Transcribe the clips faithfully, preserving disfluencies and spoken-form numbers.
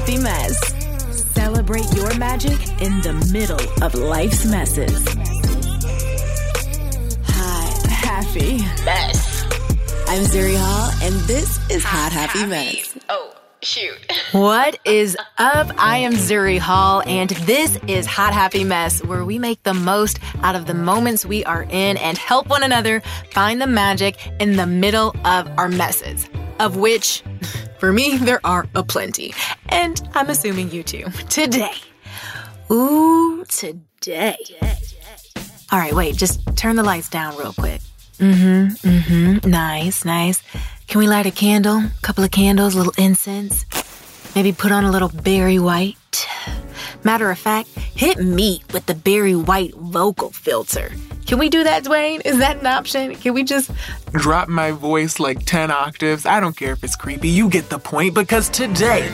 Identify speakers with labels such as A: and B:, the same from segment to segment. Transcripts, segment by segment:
A: Happy Mess. Celebrate your magic in the middle of life's messes. Hot Happy Mess. I'm Zuri Hall, and this is Hot Happy, Happy Mess.
B: Oh. Shoot.
A: What is up? I am Zuri Hall, and this is Hot Happy Mess, where we make the most out of the moments we are in and help one another find the magic in the middle of our messes, of which, for me, there are aplenty. And I'm assuming you too. Today. Ooh, today. All right, wait, just turn the lights down real quick. Mm-hmm, mm-hmm. Nice, nice. Can we light a candle? A couple of candles, a little incense? Maybe put on a little Barry White? Matter of fact, hit me with the Barry White vocal filter. Can we do that, Dwayne? Is that an option? Can we just
C: drop my voice like ten octaves? I don't care if it's creepy. You get the point, because today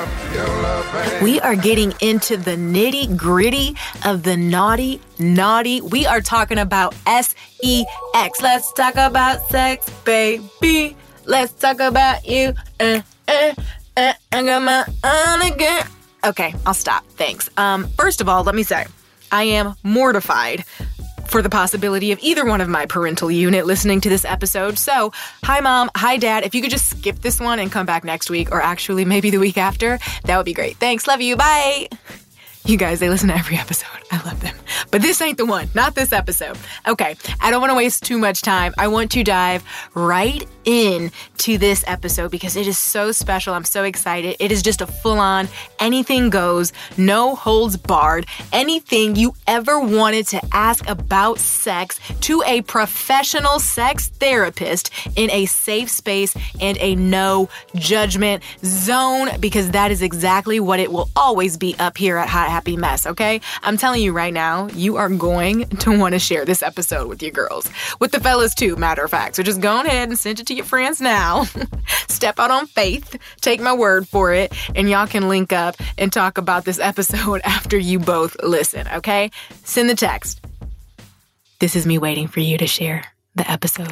A: we are getting into the nitty gritty of the naughty, naughty. We are talking about S E X. Let's talk about sex, baby. Let's talk about you. Uh, uh, uh, I got my own again. Okay, I'll stop. Thanks. Um, first of all, let me say, I am mortified for the possibility of either one of my parental unit listening to this episode. So, hi mom, hi dad. If you could just skip this one and come back next week, or actually maybe the week after, that would be great. Thanks, love you, bye. You guys, they listen to every episode. I love them. But this ain't the one. Not this episode. Okay, I don't want to waste too much time. I want to dive right in to this episode because it is so special. I'm so excited. It is just a full-on anything goes, no holds barred, anything you ever wanted to ask about sex to a professional sex therapist in a safe space and a no judgment zone, because that is exactly what it will always be up here at Hot Happy Mess, okay? I'm telling you right now, you are going to want to share this episode with your girls. With the fellas too, matter of fact. So just go ahead and send it to your friends now. Step out on faith. Take my word for it. And y'all can link up and talk about this episode after you both listen, okay? Send the text. This is me waiting for you to share the episode.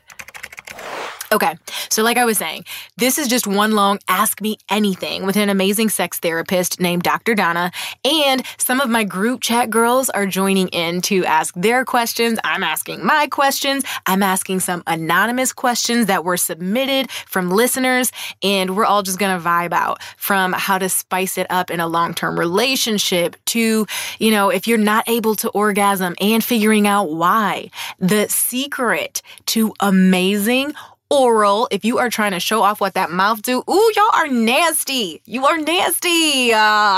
A: Okay, so like I was saying, this is just one long Ask Me Anything with an amazing sex therapist named Doctor Donna, and some of my group chat girls are joining in to ask their questions. I'm asking my questions. I'm asking some anonymous questions that were submitted from listeners, and we're all just gonna vibe out from how to spice it up in a long-term relationship to, you know, if you're not able to orgasm and figuring out why. The secret to amazing oral, if you are trying to show off what that mouth do. Ooh, y'all are nasty. You are nasty. Uh,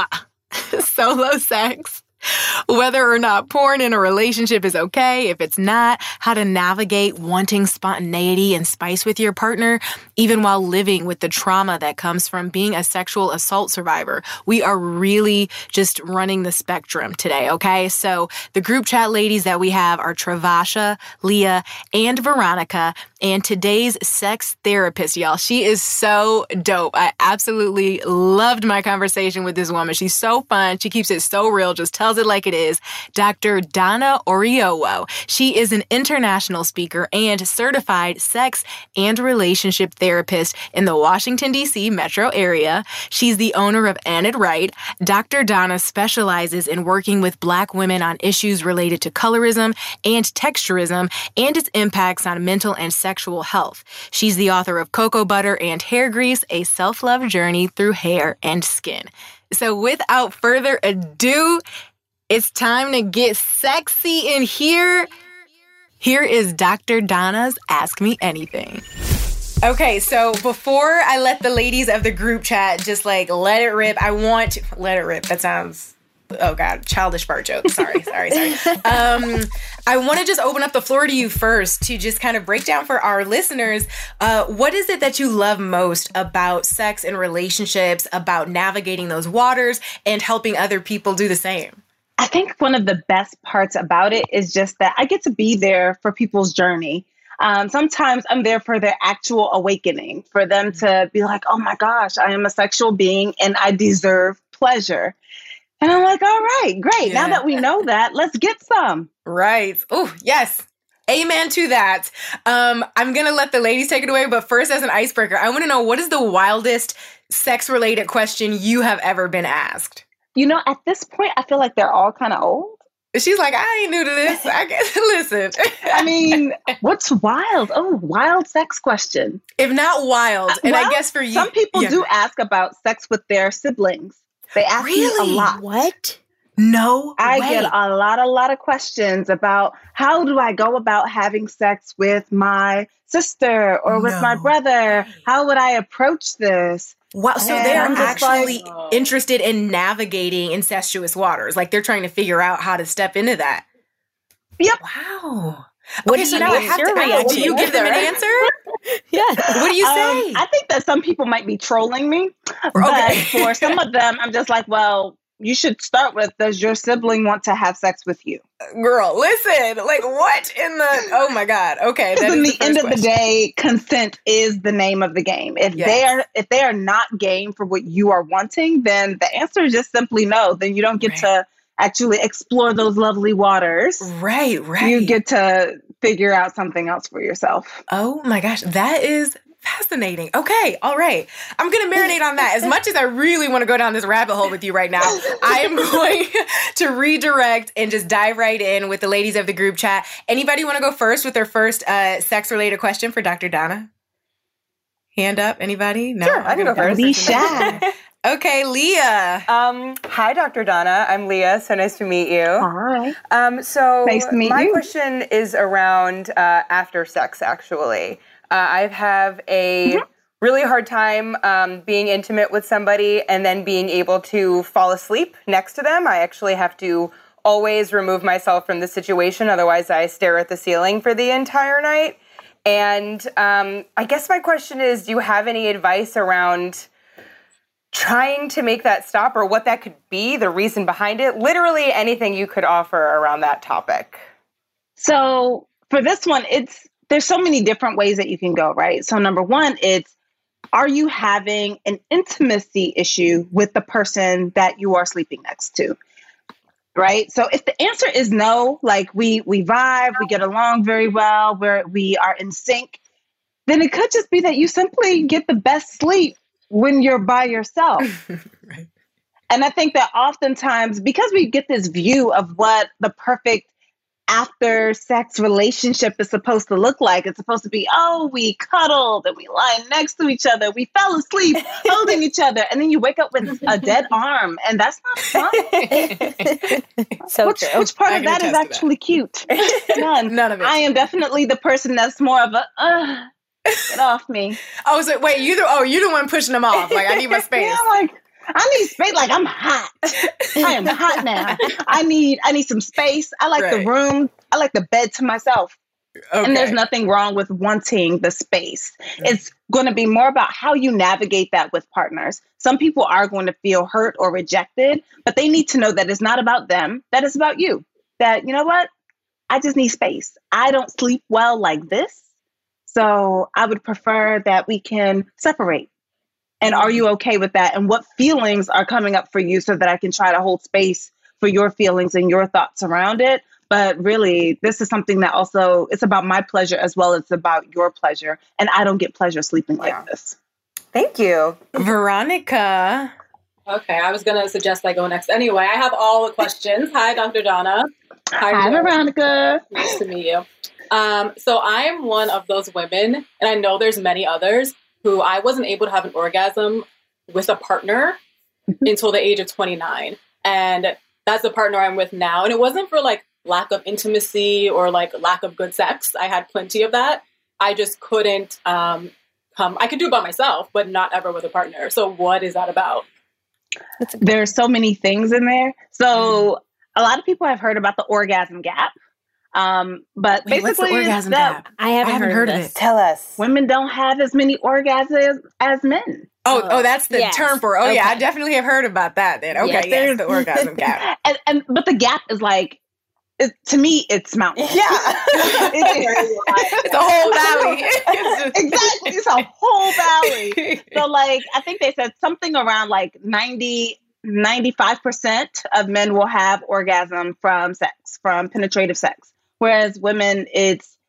A: solo sex. Whether or not porn in a relationship is okay, if it's not, how to navigate wanting spontaneity and spice with your partner, even while living with the trauma that comes from being a sexual assault survivor. We are really just running the spectrum today, okay? So the group chat ladies that we have are Travasha, Leah, and Veronica, and today's sex therapist, y'all. She is so dope. I absolutely loved my conversation with this woman. She's so fun. She keeps it so real, just tells it like it is. Doctor Donna Oriowo. She is an international speaker and certified sex and relationship therapist in the Washington, D C metro area. She's the owner of Ann It Right. Doctor Donna specializes in working with Black women on issues related to colorism and texturism and its impacts on mental and sexual health. She's the author of Cocoa Butter and Hair Grease, A Self-Love Journey Through Hair and Skin. So without further ado, it's time to get sexy in here. Here is Doctor Donna's Ask Me Anything. Okay, so before I let the ladies of the group chat just like let it rip, I want to let it rip. That sounds, oh God, childish fart joke. Sorry, sorry, sorry. Um, I want to just open up the floor to you first to just kind of break down for our listeners. Uh, what is it that you love most about sex and relationships, about navigating those waters and helping other people do the same?
D: I think one of the best parts about it is just that I get to be there for people's journey. Um, sometimes I'm there for their actual awakening, for them to be like, oh my gosh, I am a sexual being and I deserve pleasure. And I'm like, all right, great. Yeah. Now that we know that, let's get some.
A: Right. Oh, yes. Amen to that. Um, I'm going to let the ladies take it away. But first, as an icebreaker, I want to know, what is the wildest sex-related question you have ever been asked?
D: You know, at this point, I feel like they're all kind of old.
A: She's like, I ain't new to this. I guess, listen.
D: I mean, what's wild? Oh, wild sex question.
A: If not wild, and
D: well,
A: I guess for you.
D: Some people
A: yeah.
D: do ask about sex with their siblings. They ask
A: really?
D: me a lot.
A: What? No
D: I
A: way.
D: get a lot, a lot of questions about how do I go about having sex with my sister or with
A: no
D: my brother?
A: way. How
D: would I approach this?
A: Wow, so
D: and
A: they are
D: I'm
A: actually
D: like,
A: interested in navigating incestuous waters. Like they're trying to figure out how to step into that.
D: Yep.
A: Wow.
B: What
A: okay,
B: do
A: so
B: you
A: now I
B: do?
A: have
B: Your
A: to ask, do you
B: reaction
A: give them an
B: either.
A: answer?
B: Yeah.
A: What do you say?
D: Um, I think that some people might be trolling me,
A: Okay.
D: but for some of them, I'm just like, well, you should start with, does your sibling want to have sex with you?
A: Girl, listen, like what in the, oh my God. Okay.
D: Because
A: That
D: in
A: is
D: the,
A: the
D: end
A: first
D: of the
A: question.
D: day, consent is the name of the game. If
A: Yes.
D: they are if they are not game for what you are wanting, then the answer is just simply no. Then you don't get
A: Right.
D: to actually explore those lovely waters.
A: Right, right.
D: You get to figure out something else for yourself.
A: Oh my gosh, that is fascinating. Okay, all right. I'm going to marinate on that. As much as I really want to go down this rabbit hole with you right now, I am going to redirect and just dive right in with the ladies of the group chat. Anybody want to go first with their first uh, sex-related question for Doctor Donna? Hand up, anybody? No,
B: Sure, I can go
A: gonna
B: first.
D: Be shy.
A: Okay, Leah.
B: Um, hi, Doctor Donna. I'm Leah. So nice to meet you.
D: Hi.
B: Um, so
D: Nice to meet
B: my
D: you.
B: question is around uh, after sex, actually. Uh, I have a
D: Mm-hmm.
B: really hard time um, being intimate with somebody and then being able to fall asleep next to them. I actually have to always remove myself from the situation. Otherwise, I stare at the ceiling for the entire night. And um, I guess my question is, do you have any advice around trying to make that stop, or what that could be, the reason behind it? Literally anything you could offer around that topic.
D: So for this one, it's there's so many different ways that you can go, right? So number one, it's, are you having an intimacy issue with the person that you are sleeping next to? Right? So if the answer is no, like we we vibe, we get along very well, we're we are in sync, then it could just be that you simply get the best sleep when you're by yourself.
A: Right.
D: And I think that oftentimes, because we get this view of what the perfect after sex relationship is supposed to look like, it's supposed to be, oh, we cuddled and we lie next to each other, we fell asleep holding each other, and then you wake up with a dead arm, and that's not fun.
B: So
D: which,
B: true.
D: which part
A: I
D: of
A: can
D: that is
A: attest to that.
D: actually cute? None.
A: None of it.
D: I am definitely the person that's more of a, uh, get off me.
A: Oh, so wait, you the oh, you the one pushing them off. Like, I need my space.
D: Yeah, like, I need space. Like, I'm hot. I am hot now. I need I need some space. I like
A: Right.
D: the room. I like the bed to myself.
A: Okay.
D: And there's nothing wrong with wanting the space. It's going to be more about how you navigate that with partners. Some people are going to feel hurt or rejected, but they need to know that it's not about them, that it's about you. That, you know what? I just need space. I don't sleep well like this. So I would prefer that we can separate. And are you okay with that? And what feelings are coming up for you so that I can try to hold space for your feelings and your thoughts around it? But really, this is something that also, it's about my pleasure as well as about your pleasure. And I don't get pleasure sleeping
B: Yeah.
D: like this.
B: Thank you.
A: Veronica.
E: Okay, I was going to suggest I go next. Anyway, I have all the questions. Hi, Doctor Donna. How are you
D: Hi,
E: doing?
D: Veronica.
E: Nice to meet you. Um, so I am one of those women, and I know there's many others, who I wasn't able to have an orgasm with a partner until the age of twenty-nine. And that's the partner I'm with now. And it wasn't for like lack of intimacy or like lack of good sex. I had plenty of that. I just couldn't um, come. I could do it by myself, but not ever with a partner. So what is that about?
D: There's so many things in there. So a lot of people have heard about the orgasm gap. Um, but
A: Wait, what's the
D: basically, it's
A: orgasm
D: that
A: gap?
B: I haven't,
A: I haven't
B: heard,
A: heard of
B: this.
A: it.
B: Tell us.
D: women don't have as many orgasms as men.
A: Oh, oh, that's the
F: Yes.
A: term for. Oh, yeah, I
F: Okay.
A: definitely have heard about that. Then, okay,
F: Yes.
A: yes, the orgasm gap.
D: And, and but the gap is like, it, to me, it's mountains.
B: Yeah.
D: It-
A: It's a whole valley. It's
D: exactly, it's a whole valley.
A: just-
D: So, like, I think they said something around like ninety, ninety-five percent of men will have orgasm from sex, from penetrative sex. Whereas women, it's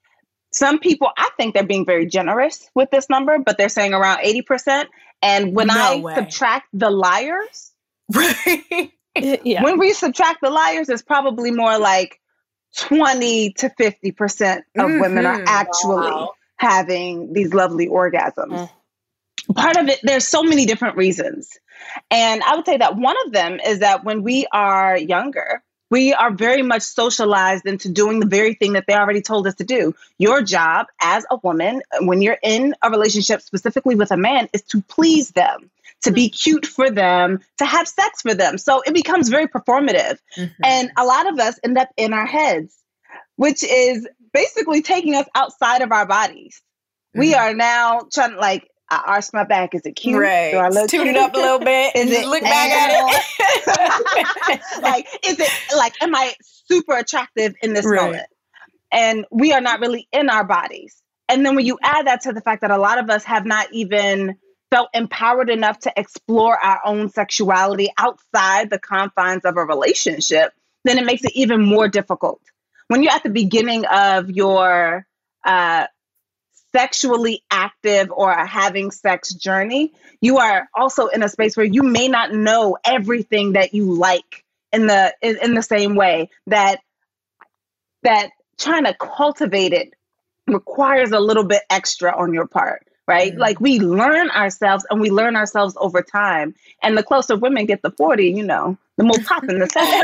D: some people, I think they're being very generous with this number, but they're saying around eighty percent. And when
A: No
D: I
A: way.
D: subtract the liars,
A: Right.
F: Yeah.
D: when we subtract the liars, it's probably more like twenty to fifty percent of women are
A: Mhm.
D: actually
E: Wow.
D: having these lovely orgasms.
F: Mm.
D: Part of it, there's so many different reasons. And I would say that one of them is that when we are younger, we are very much socialized into doing the very thing that they already told us to do. Your job as a woman, when you're in a relationship specifically with a man, is to please them, to be cute for them, to have sex for them. So it becomes very performative.
A: Mhm.
D: And a lot of us end up in our heads, which is basically taking us outside of our bodies. We
A: Mhm.
D: are now trying to like, I arch my back. Is it cute?
A: Right.
D: Do I look
A: Tune it
D: cute?
A: up a little bit.
D: Is
A: Just
D: it
A: look back at it.
D: like, is it like, am I super attractive in this
A: Right.
D: moment? And we are not really in our bodies. And then when you add that to the fact that a lot of us have not even felt empowered enough to explore our own sexuality outside the confines of a relationship, then it makes it even more difficult. When you're at the beginning of your uh, sexually active or having sex journey, you are also in a space where you may not know everything that you like in the in, in the same way that that trying to cultivate it requires a little bit extra on your part, right?
A: Mhm.
D: Like we learn ourselves and we learn ourselves over time. And the closer women get to forty, you know, the more popping the sex.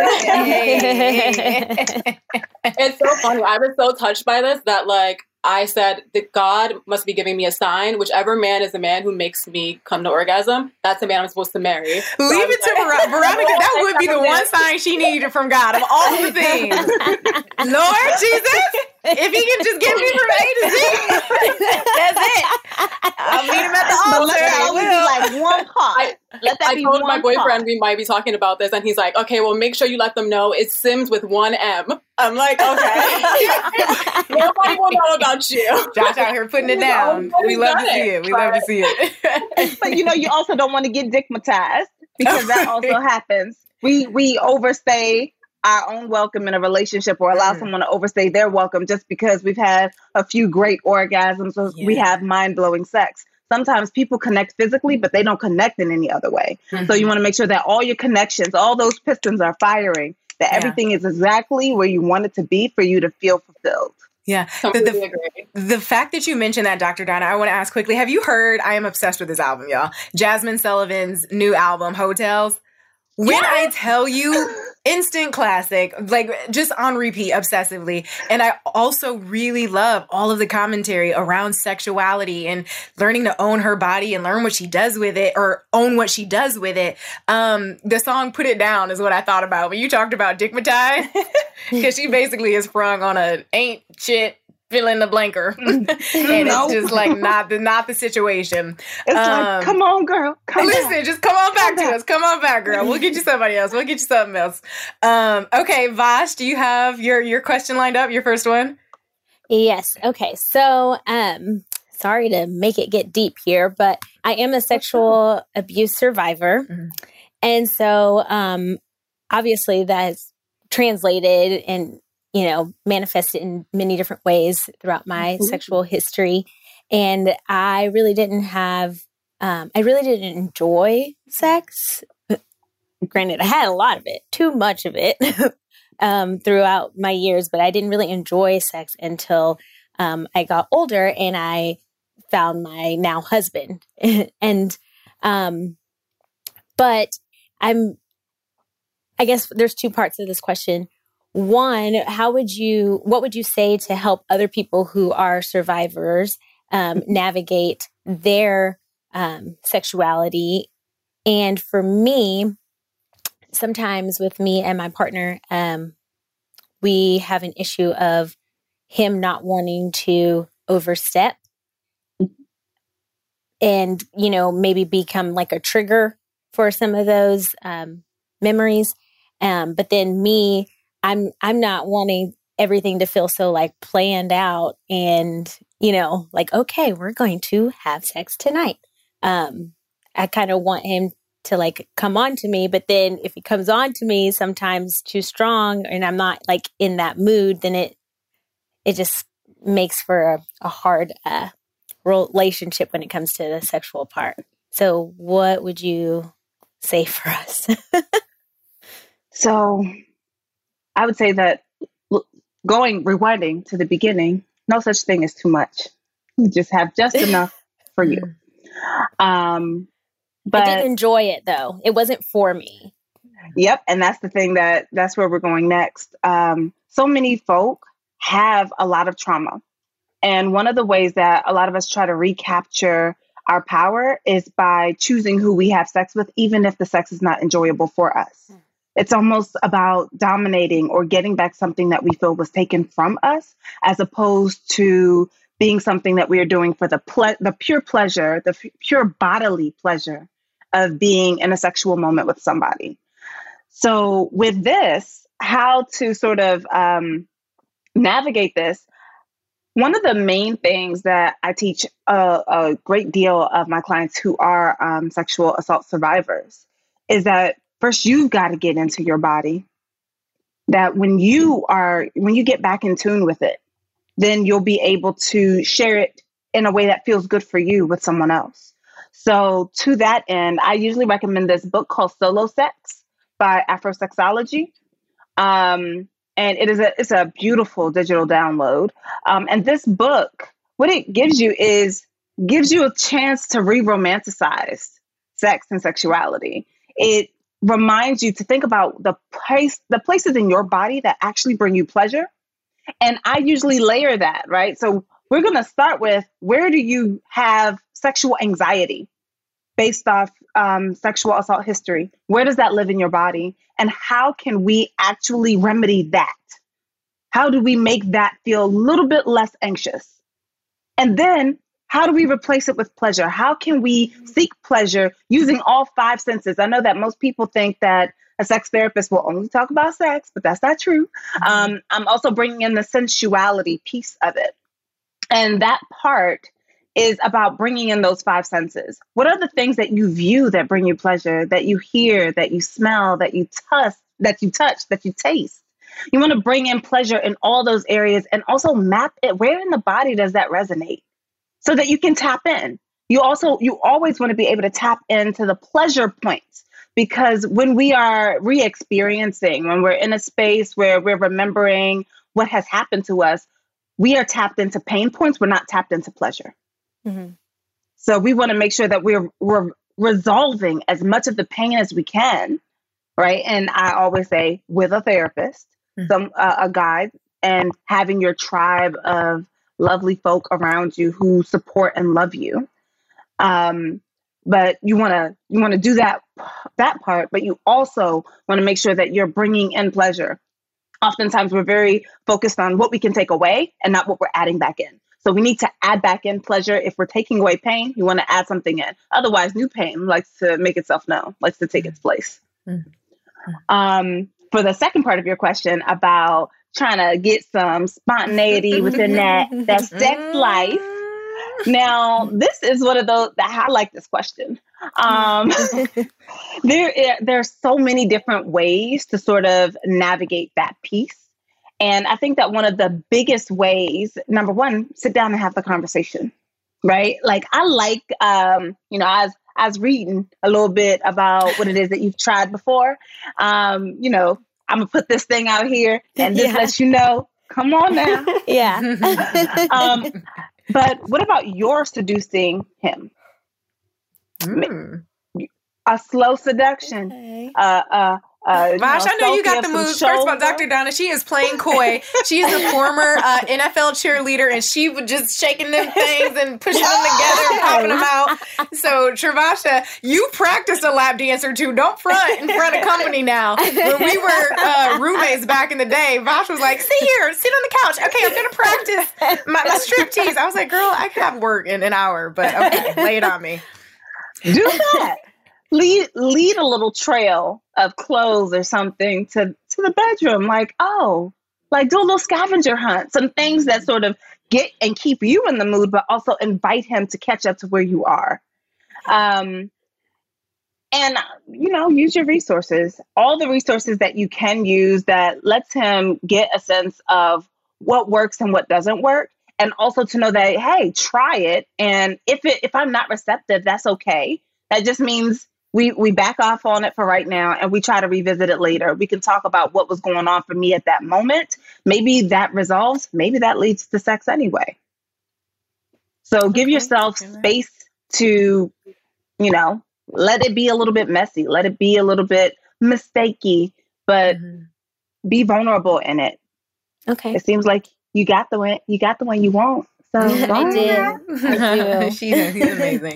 E: It's so funny. I was so touched by this that like I said that God must be giving me a sign. Whichever man is the man who makes me come to orgasm, that's the man I'm supposed to marry. So
A: Leave
E: I'm
A: it to
E: like-
A: Ver- Veronica. That would be the one sign she needed from God of all the things. Lord Jesus, if he can just get me from A to Z, that's it. I'll meet him at the
D: But
A: altar.
D: let that
A: I
D: only be
A: will.
D: like one part.
E: I-
D: let that
E: I
D: be
E: told
D: one
E: my boyfriend
D: part.
E: we might be talking about this, and he's like, "Okay, well, make sure you let them know it's Sims with one M." I'm like, "Okay, nobody will know about you."
A: Josh out here putting it down. We love to see it. We love to see it.
D: But you know, you also don't want to get dickmatized because that also happens. We we overstay our own welcome in a relationship or allow
A: Mm.
D: someone to overstay their welcome just because we've had a few great orgasms or we
A: Yeah.
D: have mind-blowing sex. Sometimes people connect physically, but they don't connect in any other way. So you want to make sure that all your connections, all those pistons are firing, that
A: Yeah.
D: everything is exactly where you want it to be for you to feel fulfilled.
A: Yeah. The,
E: Completely
A: the,
E: agree.
A: the fact that you mentioned that, Doctor Donna, I want to ask quickly, have you heard, I am obsessed with this album, y'all. Jasmine Sullivan's new album, Hotels. When I tell you, instant classic, like just on repeat obsessively. And I also really love all of the commentary around sexuality and learning to own her body and learn what she does with it or own what she does with it. Um, the song Put It Down is what I thought about when you talked about Dickmatized, because she basically is sprung on a ain't shit fill in the blanker. And
D: No.
A: it's just like not the, not the situation.
D: It's
A: Um,
D: like, come on, girl. Come
A: Listen,
D: back.
A: just come on back
D: Come
A: to
D: back.
A: us. Come on back, girl. We'll get you somebody else. We'll get you something else. Um, okay, Vash, do you have your your question lined up? Your first one?
F: Yes. Okay. So, um, sorry to make it get deep here, but I am a sexual abuse survivor.
A: Mhm.
F: And so, um, obviously that's translated and, you know, manifested in many different ways throughout my
D: Mhm.
F: sexual history. And I really didn't have, um, I really didn't enjoy sex. Granted, I had a lot of it, too much of it. Um, throughout my years, but I didn't really enjoy sex until um, I got older and I found my now husband. and, um, but I'm, I guess there's two parts of this question. One, how would you, what would you say to help other people who are survivors um, navigate their um, sexuality? And for me, sometimes with me and my partner, um, we have an issue of him not wanting to overstep and, you know, maybe become like a trigger for some of those um, memories. Um, but then me, I'm I'm not wanting everything to feel so like planned out and, you know, like, okay, we're going to have sex tonight. Um, I kind of want him to like come on to me, but then if he comes on to me sometimes too strong and I'm not like in that mood, then it, it just makes for a, a hard uh, relationship when it comes to the sexual part. So what would you say for us?
D: So I would say that going, rewinding to the beginning, no such thing as too much. You just have just enough for you. Um, but
F: I did enjoy it though. It wasn't for me.
D: Yep. And that's the thing that that's where we're going next. Um, so many folk have a lot of trauma. And one of the ways that a lot of us try to recapture our power is by choosing who we have sex with, even if the sex is not enjoyable for us. It's almost about dominating or getting back something that we feel was taken from us, as opposed to being something that we are doing for the ple- the pure pleasure, the f- pure bodily pleasure of being in a sexual moment with somebody. So with this, how to sort of um, navigate this, one of the main things that I teach a, a great deal of my clients who are um, sexual assault survivors is that first, you've got to get into your body. That when you are, when you get back in tune with it, then you'll be able to share it in a way that feels good for you with someone else. So to that end, I usually recommend this book called Solo Sex by Afrosexology. Um, and it is a, it's a beautiful digital download. Um, and this book, what it gives you is gives you a chance to re-romanticize sex and sexuality. It reminds you to think about the place, the places in your body that actually bring you pleasure. And I usually layer that, right? So we're going to start with, where do you have sexual anxiety based off um, sexual assault history? Where does that live in your body? And how can we actually remedy that? How do we make that feel a little bit less anxious? And then how do we replace it with pleasure? How can we seek pleasure using all five senses? I know that most people think that a sex therapist will only talk about sex, but that's not true. Mm-hmm. Um, I'm also bringing in the sensuality piece of it. And that part is about bringing in those five senses. What are the things that you view that bring you pleasure, that you hear, that you smell, that you touch, that you touch, that you taste? You want to bring in pleasure in all those areas and also map it. Where in the body does that resonate? So that you can tap in. You also, you always want to be able to tap into the pleasure points, because when we are re-experiencing, when we're in a space where we're remembering what has happened to us, we are tapped into pain points. We're not tapped into pleasure. Mm-hmm. So we want to make sure that we're, we're resolving as much of the pain as we can, right? And I always say, with a therapist, mm-hmm. some uh, a guide, and having your tribe of lovely folk around you who support and love you. Um, but you want to you want to do that that part, but you also want to make sure that you're bringing in pleasure. Oftentimes, we're very focused on what we can take away and not what we're adding back in. So we need to add back in pleasure. If we're taking away pain, you want to add something in. Otherwise, new pain likes to make itself known, likes to take its place. Mm-hmm. Um, for the second part of your question about trying to get some spontaneity within that, that sex life. Now, this is one of those that I like this question. Um, there, there are so many different ways to sort of navigate that piece. And I think that one of the biggest ways, number one, sit down and have the conversation, right? Like I like, um, you know, I was, I was reading a little bit about what it is that you've tried before. Um, you know, I'm going to put this thing out here and just yeah. let you know, come on now.
F: Yeah.
D: um, but what about your seducing him? Mm. A slow seduction. Okay. Uh, uh, uh,
B: Vash,
D: you know,
B: I know you got the moves. First of all, Doctor Donna, she is playing coy. She's a former uh, N F L cheerleader, and she was just shaking them things and pushing them together and popping them out. So, Travasha, you practiced a lap dance or two. Don't front in front of company now. When we were uh, roommates back in the day, Vash was like, "See here, sit on the couch. Okay, I'm going to practice my, my striptease." I was like, "Girl, I could have work in an hour, but okay, lay it on me."
D: Do that. Lead lead a little trail of clothes or something to, to the bedroom. Like, oh, like do a little scavenger hunt. Some things that sort of get and keep you in the mood, but also invite him to catch up to where you are. Um, and, you know, use your resources. All the resources that you can use that lets him get a sense of what works and what doesn't work. And also to know that, hey, try it. And if it if I'm not receptive, that's okay. That just means we we back off on it for right now and we try to revisit it later. We can talk about what was going on for me at that moment. Maybe that resolves, maybe that leads to sex anyway. So give okay, yourself space to, you know, let it be a little bit messy, let it be a little bit mistakey, but mm-hmm. be vulnerable in it.
F: Okay.
D: It seems like you got the one, you got the one you want. So
F: I did. I do.
A: she's, she's amazing.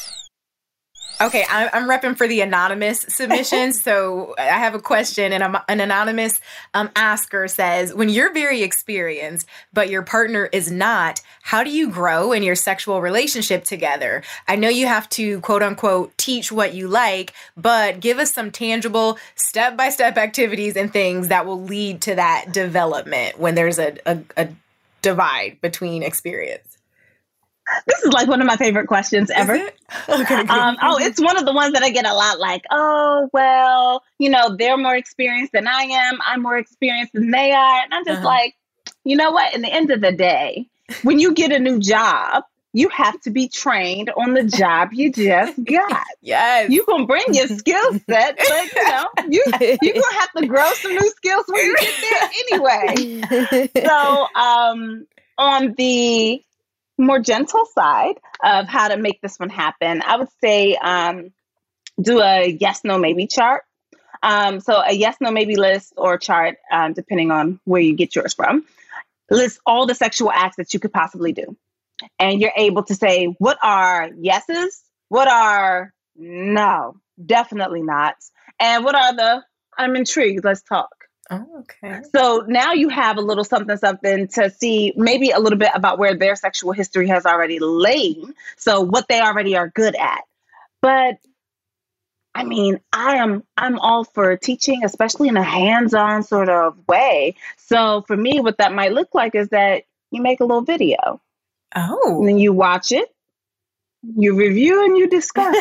A: Okay, I'm, I'm repping for the anonymous submissions. So I have a question, and an anonymous um, asker says, when you're very experienced, but your partner is not, how do you grow in your sexual relationship together? I know you have to, quote unquote, teach what you like, but give us some tangible step-by-step activities and things that will lead to that development when there's a, a, a divide between experience.
D: This is like one of my favorite questions ever.
A: Is it? Okay, good.
D: Um, oh, it's one of the ones that I get a lot like, oh, well, you know, they're more experienced than I am. I'm more experienced than they are. And I'm just uh-huh. like, you know what? In the end of the day, when you get a new job, you have to be trained on the job you just got.
A: Yes.
D: You can bring your skill set, but, you know, you, you're going to have to grow some new skills when you get there anyway. So um, on the more gentle side of how to make this one happen, I would say um, do a yes, no, maybe chart. Um, so a yes, no, maybe list or chart, um, depending on where you get yours from, lists all the sexual acts that you could possibly do. And you're able to say, what are yeses? What are no, definitely not? And what are the, I'm intrigued, let's talk.
A: Oh, okay.
D: So now you have a little something, something to see maybe a little bit about where their sexual history has already lain. So what they already are good at. But I mean, I am, I'm all for teaching, especially in a hands-on sort of way. So for me, what that might look like is that you make a little video.
A: Oh.
D: And then you watch it, you review and you discuss.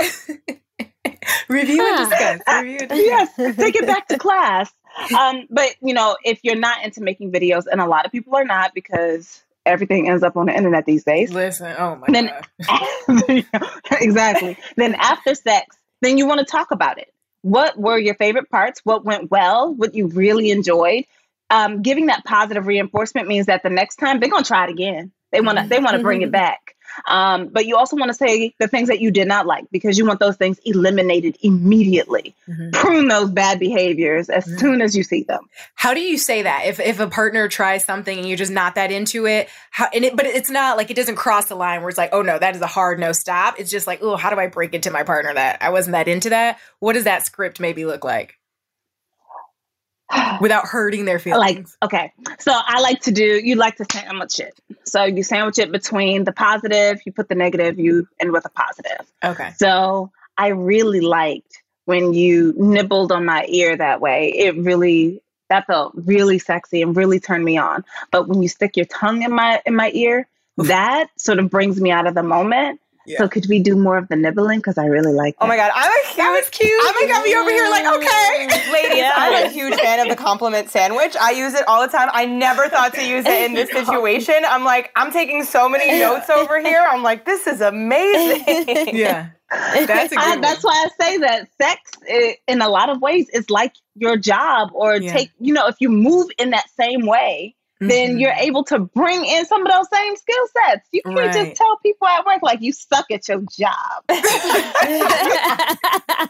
A: Review and discuss. Review and discuss.
D: Yes, take it back to class. Um, but, you know, if you're not into making videos, and a lot of people are not because everything ends up on the internet these days.
A: Listen, oh my
D: then,
A: God.
D: Exactly. Then after sex, then you want to talk about it. What were your favorite parts? What went well? What you really enjoyed? Um, giving that positive reinforcement means that the next time they're going to try it again. They want to, they want to bring it back. Um, but you also want to say the things that you did not like because you want those things eliminated immediately. Mm-hmm. Prune those bad behaviors as mm-hmm. soon as you see them.
A: How do you say that? If if a partner tries something and you're just not that into it, how, and it, but it's not like it doesn't cross the line where it's like, oh no, that is a hard no stop. It's just like, oh, how do I break it to my partner that I wasn't that into that? What does that script maybe look like? Without hurting their feelings.
D: Like, okay. So I like to do, you like to sandwich it. So you sandwich it between the positive, you put the negative, you end with a positive.
A: Okay.
D: So I really liked when you nibbled on my ear that way. It really, that felt really sexy and really turned me on. But when you stick your tongue in my, in my ear, that sort of brings me out of the moment. Yeah. So could we do more of the nibbling? Because I really like that.
B: Oh my God. I'm a huge,
A: that was cute.
B: I'm going to be over here like, okay. Ladies, yeah. I'm a huge fan of the compliment sandwich. I use it all the time. I never thought to use it in this situation. I'm like, I'm taking so many notes over here. I'm like, this is amazing.
A: Yeah. That's a good
D: I,
A: one.
D: That's why I say that sex, it, in a lot of ways, is like your job or yeah. take, you know, if you move in that same way, then mm-hmm. you're able to bring in some of those same skill sets. You can't right. just tell people at work like you suck at your job.
A: That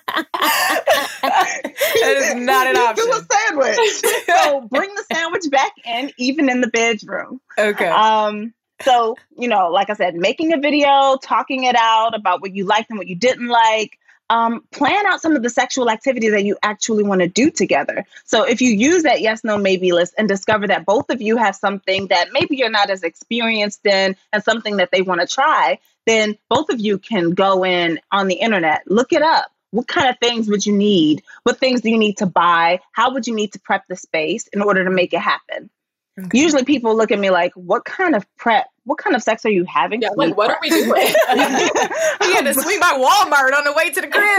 A: is not an option.
D: Do a sandwich. So bring the sandwich back in, even in the bedroom.
A: Okay.
D: Um. So, you know, like I said, making a video, talking it out about what you liked and what you didn't like. Um, plan out some of the sexual activities that you actually want to do together. So if you use that yes, no, maybe list and discover that both of you have something that maybe you're not as experienced in and something that they want to try, then both of you can go in on the internet, look it up. What kind of things would you need? What things do you need to buy? How would you need to prep the space in order to make it happen? Okay. Usually people look at me like, what kind of prep? What kind of sex are you having?
E: Yeah, like, what prep? Are we doing?
A: We had to swing by Walmart on the way to the crib.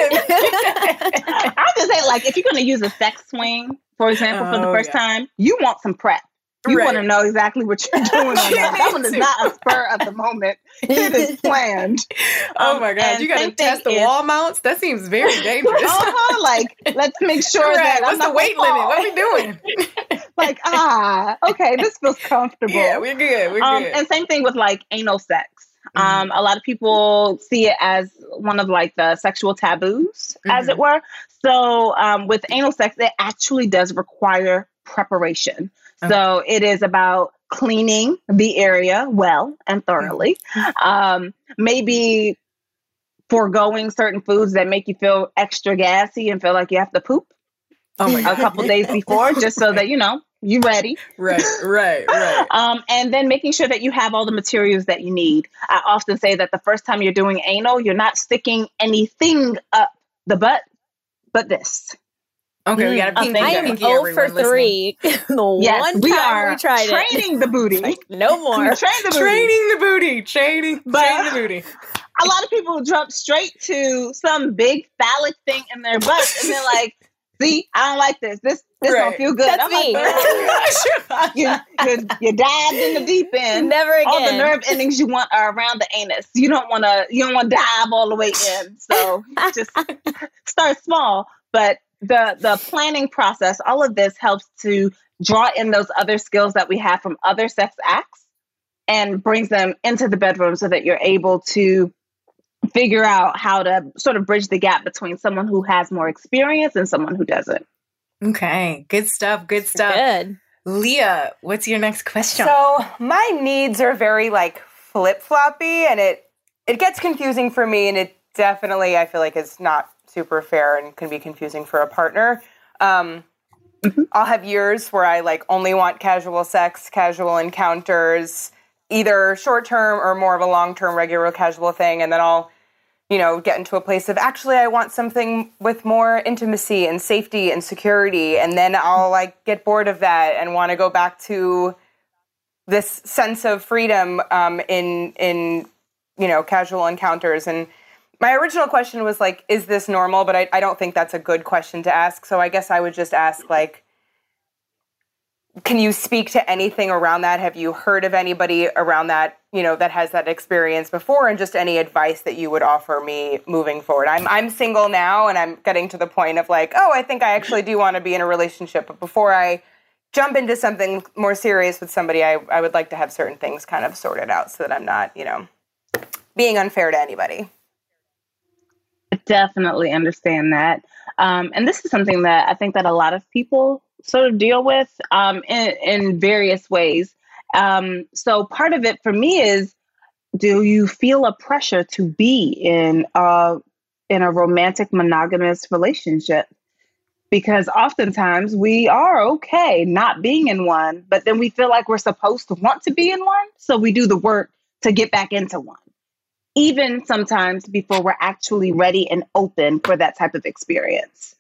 D: I just say, like, if you're going to use a sex swing, for example, oh, for the first yeah. time, you want some prep. You
B: Right.
D: want to know exactly what you're doing on that. That one is not a spur of the moment. It is planned.
B: Oh
D: Um,
B: my God.
D: and
B: You got to
D: same
B: test the
D: thing is-
B: wall mounts? That seems very dangerous.
D: Uh-huh, like, let's make sure
B: Right.
D: that
B: What's
D: I'm
B: the
D: not
B: weight
D: gonna
B: limit?
D: fall.
B: What are we doing?
D: Like, ah, okay, this feels comfortable.
B: Yeah, we're good. We're
D: Um,
B: good.
D: and same thing with like anal sex.
B: Mhm.
D: Um, a lot of people see it as one of like the sexual taboos, as
B: Mhm.
D: it were. So um, with anal sex, it actually does require preparation.
B: Okay.
D: So it is about cleaning the area well and thoroughly. Um, maybe foregoing certain foods that make you feel extra gassy and feel like you have to poop
B: Oh my
D: a
B: God.
D: couple days before, just so that, you know, you're ready.
B: Right, right, right.
D: Um, and then making sure that you have all the materials that you need. I often say that the first time you're doing anal, you're not sticking anything up the butt, but this.
B: Okay, we got a
D: Mm,
B: pinky.
F: I
D: thank
F: am
B: pinky,
F: zero for
B: everyone listening.
F: three. the
D: Yes,
F: one
D: we
F: time
D: are
F: we tried
D: training
F: it.
D: the booty.
F: Like, no
D: We
F: more.
D: train the booty.
B: Training the booty. Training,
D: But-
B: training the booty.
D: A lot of people jump straight to some big phallic thing in their butt, and they're like, "See, I don't like this. This this
B: Right.
D: don't feel good."
F: That's
D: I'm
F: me.
D: like, "Girl, you, you you dived in the deep end.
F: Never again.
D: All the nerve endings you want are around the anus. You don't want to. You don't want to dive all the way in. So just start small. But the the planning process, all of this helps to draw in those other skills that we have from other sex acts and brings them into the bedroom so that you're able to figure out how to sort of bridge the gap between someone who has more experience and someone who doesn't.
B: Okay, good stuff. Good stuff.
F: Good.
B: Leah, what's your next question? So
G: My needs are very like flip floppy, and it it gets confusing for me, and it definitely I feel like is not super fair and can be confusing for a partner. Um, I'll have years where I like only want casual sex, casual encounters, either short term or more of a long term regular casual thing, and then I'll you know, get into a place of actually I want something with more intimacy and safety and security. And then I'll like get bored of that and want to go back to this sense of freedom um, in, in, you know, casual encounters. And my original question was like, is this normal? But I, I don't think that's a good question to ask. So I guess I would just ask like, can you speak to anything around that? Have you heard of anybody around that, you know, that has that experience before, and just any advice that you would offer me moving forward? I'm I'm single now, and I'm getting to the point of like, oh, I think I actually do want to be in a relationship. But before I jump into something more serious with somebody, I, I would like to have certain things kind of sorted out so that I'm not, you know, being unfair to anybody.
D: I definitely understand that. Um, and this is something that I think that a lot of people sort of deal with um, in, in various ways. Um, so part of it for me is, do you feel a pressure to be in a, in a romantic monogamous relationship? Because oftentimes we are okay not being in one, but then we feel like we're supposed to want to be in one. So we do the work to get back into one, even sometimes before we're actually ready and open for that type of experience.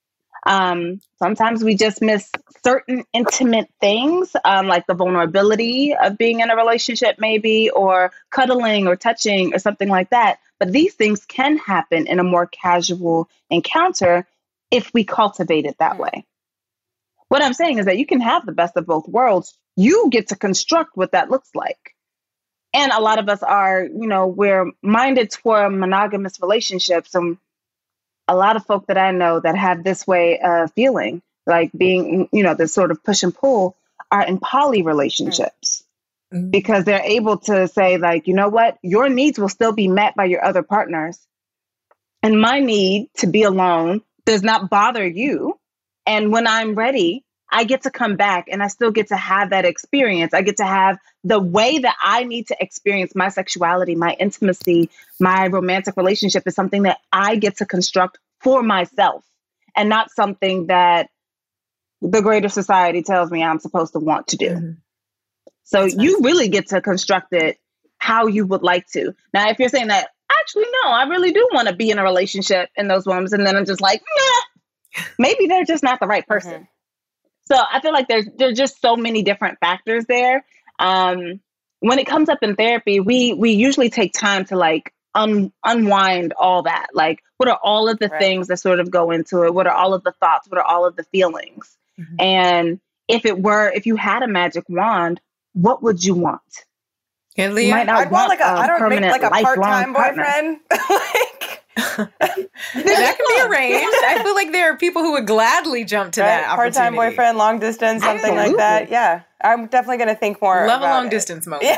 D: Um, sometimes we just miss certain intimate things, um, like the vulnerability of being in a relationship, maybe, or cuddling or touching or something like that. But these things can happen in a more casual encounter if we cultivate it that way. What I'm saying is that you can have the best of both worlds. You get to construct what that looks like. And a lot of us are, you know, we're minded toward monogamous relationships, and a lot of folk that I know that have this way of feeling, like being, you know, this sort of push and pull, are in poly relationships mm-hmm. because they're able to say, like, you know what, your needs will still be met by your other partners. And my need to be alone does not bother you. And when I'm ready, I get to come back and I still get to have that experience. I get to have the way that I need to experience my sexuality, my intimacy, my romantic relationship is something that I get to construct for myself and not something that the greater society tells me I'm supposed to want to do. Mm-hmm. So That's you nice. Really get to construct it how you would like to. Now, if you're saying that, actually, no, I really do want to be in a relationship in those moments, and then I'm just like, nah, maybe they're just not the right person. Mm-hmm. So I feel like there's there's just so many different factors there. Um, when it comes up in therapy, we we usually take time to like un, unwind all that. Like, what are all of the right. things that sort of go into it? What are all of the thoughts? What are all of the feelings? Mm-hmm. And if it were, if you had a magic wand, what would you want?
A: Yeah,
D: You might not
G: I'd want like a,
D: a
G: I don't make
D: permanent,
G: like a part-time
D: lifelong partner.
G: boyfriend. Like,
A: That can be arranged. I feel like there are people who would gladly jump to that
G: right? Part-time
A: opportunity.
G: boyfriend, long distance, something like
D: Absolutely.
G: that. Yeah, I'm definitely going to think more.
A: Love a
G: about
A: long
G: it.
A: distance moment.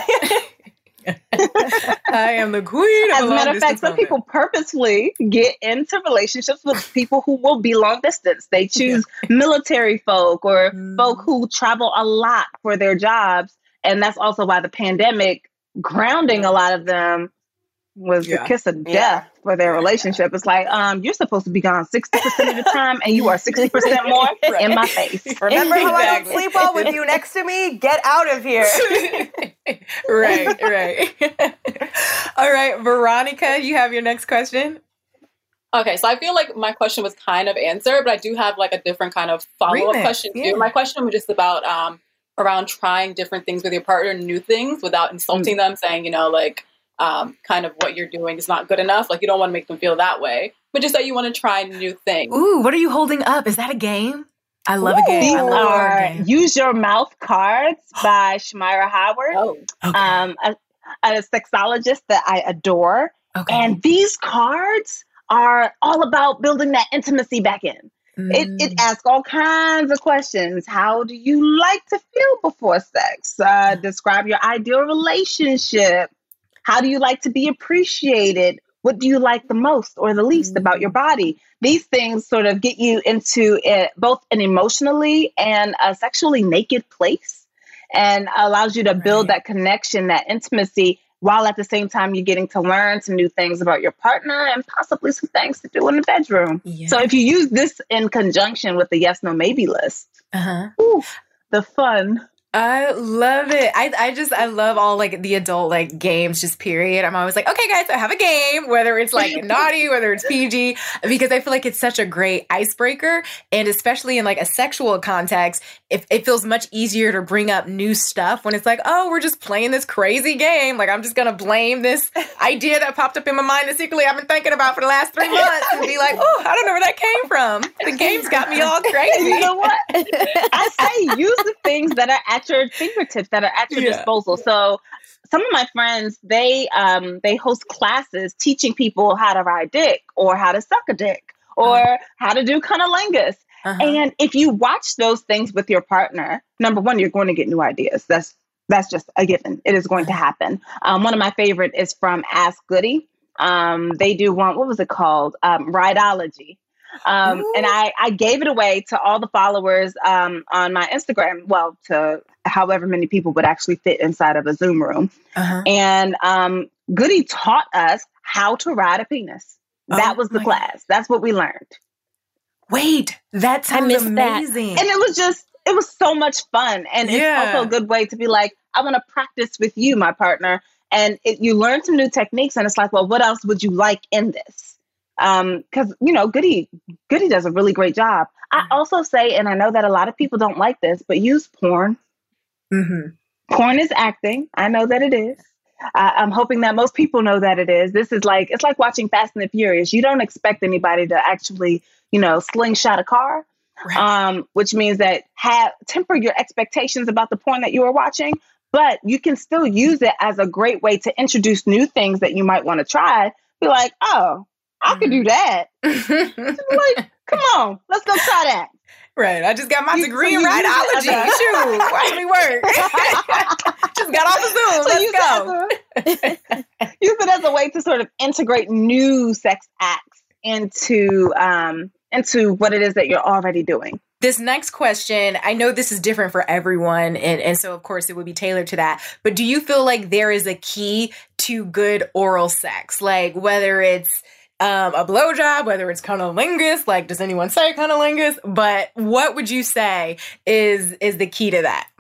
A: I am the queen of
D: As
A: a
D: a
A: long
D: matter of fact,
A: distance
D: some
A: moment.
D: people purposefully get into relationships with people who will be long distance. They choose military folk or
A: Mm.
D: folk who travel a lot for their jobs. And that's also why the pandemic grounding a lot of them was
A: Yeah.
D: the kiss of
G: Yeah.
D: death for their relationship. It's like, um, you're supposed to be gone sixty percent of the time and you are sixty percent more
A: Right.
D: in my face.
G: Remember how I don't
A: Exactly.
G: sleep well with you next to me? Get out of here.
A: Right, right. All right, Veronica, you have your next question?
E: Okay, so I feel like my question was kind of answered, but I do have like a different kind of follow-up
A: Remix,
E: question too.
A: yeah.
E: My question was just about um around trying different things with your partner, new things without insulting them, saying, you know, like um kind of what you're doing is not good enough. Like you don't want to make them feel that way, but just that you want to try new things.
A: Ooh, what are you holding up? Is that a game? I love a game.
D: These
A: I love
D: are
A: a game.
D: Use Your Mouth cards by Shamira Howard,
E: Oh,
A: Okay.
D: um, a, a sexologist that I adore.
A: okay.
D: And these cards are all about building that intimacy back in. It, it
A: Mm.
D: asks all kinds of questions. How do you like to feel before sex? Uh, describe your ideal relationship. How do you like to be appreciated? What do you like the most or the least about your body? These things sort of get you into it, both an emotionally and a sexually naked place, and allows you to build
A: Right.
D: that connection, that intimacy, while at the same time you're getting to learn some new things about your partner and possibly some things to do in the bedroom.
A: Yeah.
D: So if you use this in conjunction with the yes, no, maybe list,
A: Uh-huh.
D: ooh, the fun.
A: I love it. I I just I love all like the adult like games, just period. I'm always like, okay, guys, I have a game, whether it's like naughty, whether it's P G, because I feel like it's such a great icebreaker, and especially in like a sexual context, if it feels much easier to bring up new stuff when it's like, oh, we're just playing this crazy game. Like I'm just gonna blame this idea that popped up in my mind that secretly I've been thinking about for the last three months, and be like, oh, I don't know where that came from. The game's got me all crazy.
D: You know what? I say use the things that are at your fingertips, that are at your
A: Yeah.
D: disposal. So some of my friends, they um they host classes teaching people how to ride dick or how to suck a dick or how to do cunnilingus.
A: Uh-huh.
D: And if you watch those things with your partner, number one, you're going to get new ideas. That's that's just a given. It is going to happen. Um, one of my favorite is from Ask Goody. Um, they do one, what was it called? Um, Rideology. Um, and I, I gave it away to all the followers um, on my Instagram. Well, to however many people would actually fit inside of a Zoom room.
A: Uh-huh.
D: And um, Goody taught us how to ride a penis. That
A: Oh
D: was the
A: my
D: class. That's what we learned.
A: Wait, that
F: I
A: sounds
F: missed that.
A: amazing.
D: And it was just, it was so much fun. And
A: Yeah.
D: it's also a good way to be like, I want to practice with you, my partner. And it, you learn some new techniques. And it's like, well, what else would you like in this? Um, cause you know, Goody, Goody does a really great job. I also say, and I know that a lot of people don't like this, but use porn.
A: Mm-hmm.
D: Porn is acting. I know that it is. Uh, I'm hoping that most people know that it is. This is like, it's like watching Fast and the Furious. You don't expect anybody to actually, you know, slingshot a car,
A: Right.
D: um, which means that have temper your expectations about the porn that you are watching, but you can still use it as a great way to introduce new things that you might want to try. Be like, oh, I could do that. Like, come on, let's go try that.
A: Right. I just got my
D: You-
A: degree
D: so
A: in
D: you use it
A: rhinology.
D: as a-
A: Shoot, watch me work. Just got off of Zoom.
D: So
A: Let's
D: use
A: go.
D: It as a, use it as a way to sort of integrate new sex acts into um, into what it is that you're already doing.
A: This next question, I know this is different for everyone, and, and so of course it would be tailored to that. But do you feel like there is a key to good oral sex? Like whether it's um, a blowjob, whether it's cunnilingus, like does anyone say cunnilingus? But what would you say is is the key to that?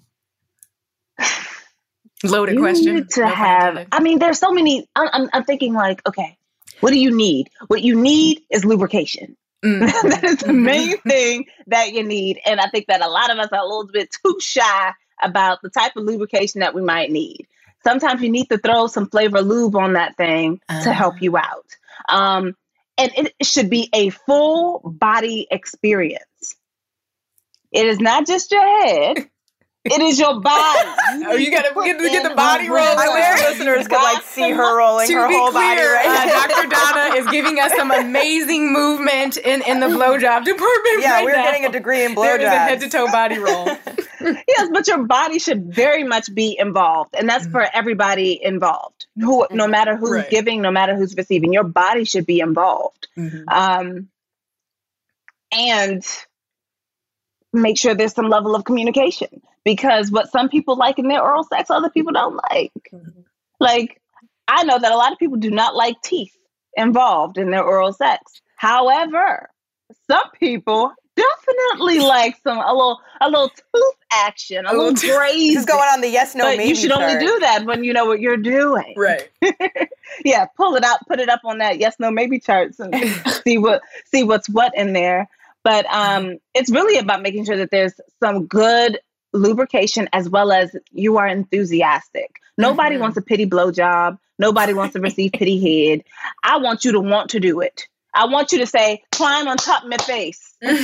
A: Loaded
D: You
A: question.
D: need to
A: No pun
D: have.
A: intended.
D: I mean, there's so many. I'm, I'm, I'm thinking like, okay, what do you need? What you need is lubrication.
A: Mm.
D: That is the main thing that you need. And I think that a lot of us are a little bit too shy about the type of lubrication that we might need. Sometimes you need to throw some flavor lube on that thing
A: Uh.
D: to help you out. Um, and it should be a full body experience. It is not just your head. It is your body. You
C: oh, you gotta get, get the body roll.
B: I wish the listeners could like see her rolling
C: to
B: her
C: be
B: whole
C: clear,
B: body right
C: uh, Doctor Donna is giving us some amazing movement in, in the blowjob department.
B: Yeah,
C: right
B: we're
C: now.
B: getting a degree in blowjobs.
C: There is a head to toe body roll.
D: Yes, but your body should very much be involved. And that's mm-hmm. for everybody involved. Who, no matter who's right. giving, no matter who's receiving, your body should be involved. Mm-hmm. Um, and make sure there's some level of communication. Because what some people like in their oral sex, other people don't like. Mm-hmm. Like, I know that a lot of people do not like teeth involved in their oral sex. However, some people definitely like some a little a little tooth action, a, a little graze.
B: Just going on the yes, no,
D: but
B: maybe.
D: You should
B: chart.
D: only do that when you know what you're doing.
C: Right.
D: Yeah, pull it out, put it up on that yes, no, maybe charts and see what see what's what in there. But um, it's really about making sure that there's some good lubrication as well as you are enthusiastic. Nobody mm-hmm. wants a pity blowjob. Nobody wants to receive pity head. I want you to want to do it. I want you to say, climb on top of my face. Like,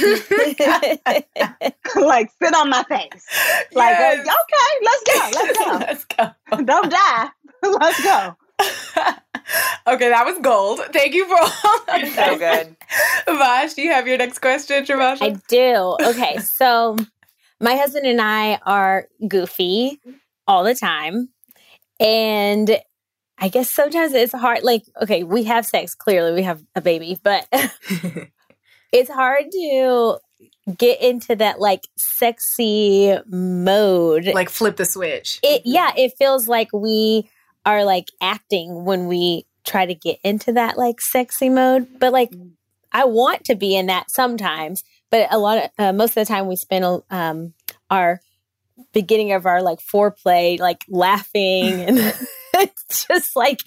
D: sit on my face. Like, yes. uh, okay, let's go. Let's go.
C: Let's go.
D: Don't die. Let's go.
C: Okay, that was gold. Thank you for all of that.
B: So good.
C: Vash, do you have your next question, Travasha?
F: I do. Okay, so my husband and I are goofy all the time. And I guess sometimes it's hard. Like, okay, we have sex. Clearly, we have a baby. But it's hard to get into that, like, sexy mode.
C: Like, flip the switch.
F: It Yeah, it feels like we are, like, acting when we try to get into that, like, sexy mode. But, like, I want to be in that sometimes. But a lot of, uh, most of the time we spend um, our beginning of our, like, foreplay, like, laughing. And it's just, like,